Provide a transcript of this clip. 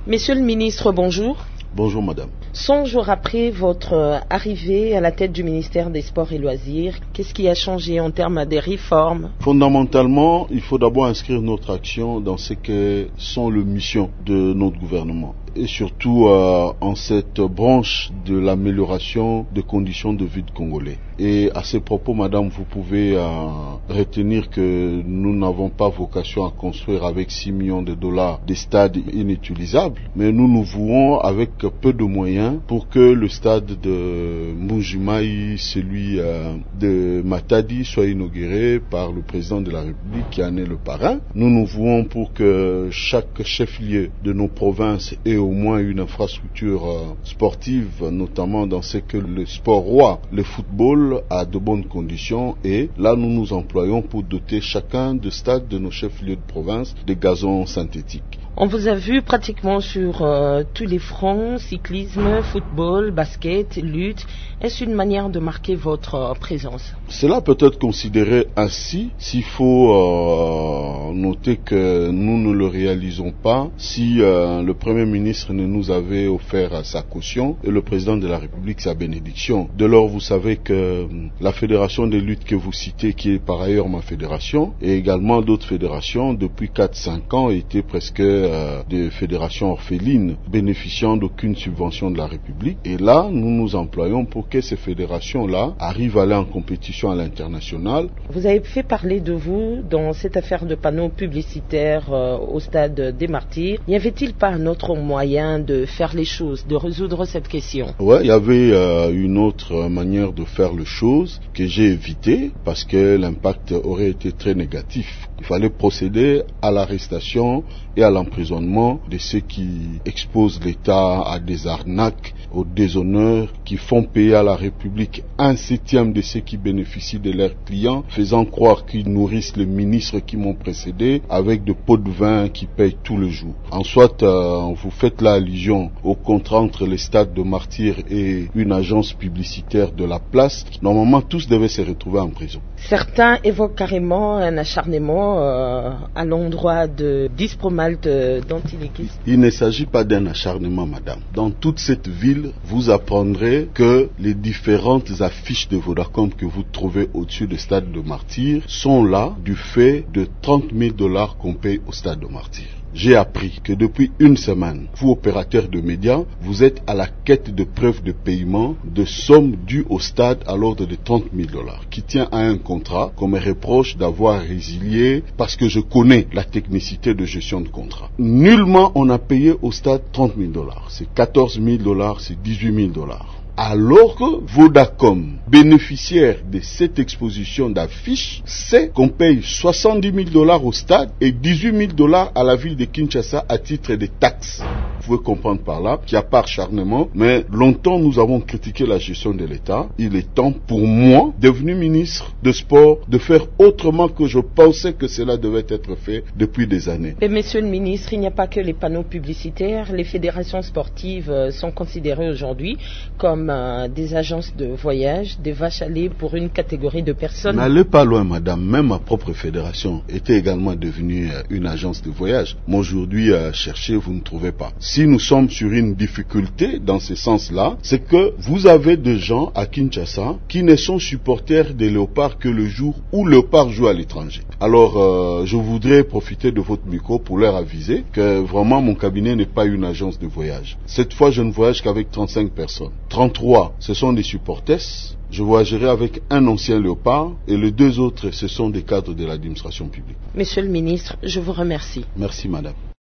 Monsieur le ministre, bonjour. Bonjour madame. 100 jours après votre arrivée à la tête du ministère des Sports et Loisirs, qu'est-ce qui a changé en termes de réformes? Fondamentalement, il faut d'abord inscrire notre action dans ce que sont les missions de notre gouvernement. Et surtout en cette branche de l'amélioration des conditions de vie de Congolais. Et à ce propos, madame, vous pouvez retenir que nous n'avons pas vocation à construire avec 6 millions de dollars des stades inutilisables, mais nous vouons avec peu de moyens pour que le stade de Mbuji-Mayi, celui de Matadi, soit inauguré par le président de la République qui en est le parrain. Nous vouons pour que chaque chef-lieu de nos provinces ait au moins une infrastructure sportive, notamment dans ce que le sport roi, le football, a de bonnes conditions. Et là, nous nous employons pour doter chacun de stades de nos chefs-lieux de province de gazons synthétiques. On vous a vu pratiquement sur tous les fronts, cyclisme, football, basket, lutte. Est-ce une manière de marquer votre présence? Cela peut être considéré ainsi, s'il faut noter que nous ne le réalisons pas si le Premier ministre ne nous avait offert sa caution et le président de la République sa bénédiction. Dès lors, vous savez que la fédération de lutte que vous citez, qui est par ailleurs ma fédération, et également d'autres fédérations, depuis 4-5 ans, étaient presque des fédérations orphelines bénéficiant d'aucune subvention de la République. Et là, nous nous employons pour que ces fédérations-là arrivent à aller en compétition à l'international. Vous avez fait parler de vous dans cette affaire de panneaux publicitaires au stade des Martyrs. N'y avait-il pas un autre moyen de faire les choses, de résoudre cette question? Oui, il y avait une autre manière de faire les choses que j'ai évité parce que l'impact aurait été très négatif. Il fallait procéder à l'arrestation et à l'emprisonnement de ceux qui exposent l'État à des arnaques, au déshonneur, qui font payer à la République 1/7 de ceux qui bénéficient de leurs clients, faisant croire qu'ils nourrissent les ministres qui m'ont précédé avec de pots de vin qui payent tous les jours. En soit, vous faites là allusion au contrat entre les stades de Martyrs et une agence publicitaire de la place. Normalement, tous devaient se retrouver en prison. Certains évoquent carrément un acharnement à l'endroit de Dispromalte d'Antilikis. Il ne s'agit pas d'un acharnement, madame. Dans toute cette ville, vous apprendrez que les différentes affiches de Vodacom que vous trouvez au-dessus du stade de Martyrs sont là du fait de 30 000 dollars qu'on paye au stade de Martyrs. J'ai appris que depuis une semaine, vous opérateurs de médias, vous êtes à la quête de preuves de paiement de sommes dues au stade à l'ordre de 30 000 dollars, qui tient à un contrat qu'on me reproche d'avoir résilié parce que je connais la technicité de gestion de contrat. Nullement on a payé au stade 30 000 dollars. C'est 14 000 dollars, c'est 18 000 dollars. Alors que Vodacom, bénéficiaire de cette exposition d'affiches, sait qu'on paye 70 000 dollars au stade et 18 000 dollars à la ville de Kinshasa à titre de taxes. Vous pouvez comprendre par là qu'il n'y a pas acharnement, mais longtemps nous avons critiqué la gestion de l'État. Il est temps pour moi, devenu ministre de Sport, de faire autrement que je pensais que cela devait être fait depuis des années. Mais monsieur le ministre, il n'y a pas que les panneaux publicitaires. Les fédérations sportives sont considérées aujourd'hui comme des agences de voyage, des vaches à lait pour une catégorie de personnes. N'allez pas loin, madame. Même ma propre fédération était également devenue une agence de voyage. Mais aujourd'hui, cherchez, vous ne trouvez pas. Si nous sommes sur une difficulté dans ce sens-là, c'est que vous avez des gens à Kinshasa qui ne sont supporters des Léopards que le jour où Léopard joue à l'étranger. Alors, je voudrais profiter de votre micro pour leur aviser que vraiment mon cabinet n'est pas une agence de voyage. Cette fois, je ne voyage qu'avec 35 personnes. 33, ce sont des supporters. Je voyagerai avec un ancien Léopard et les 2 autres, ce sont des cadres de l'administration publique. Monsieur le ministre, je vous remercie. Merci, madame.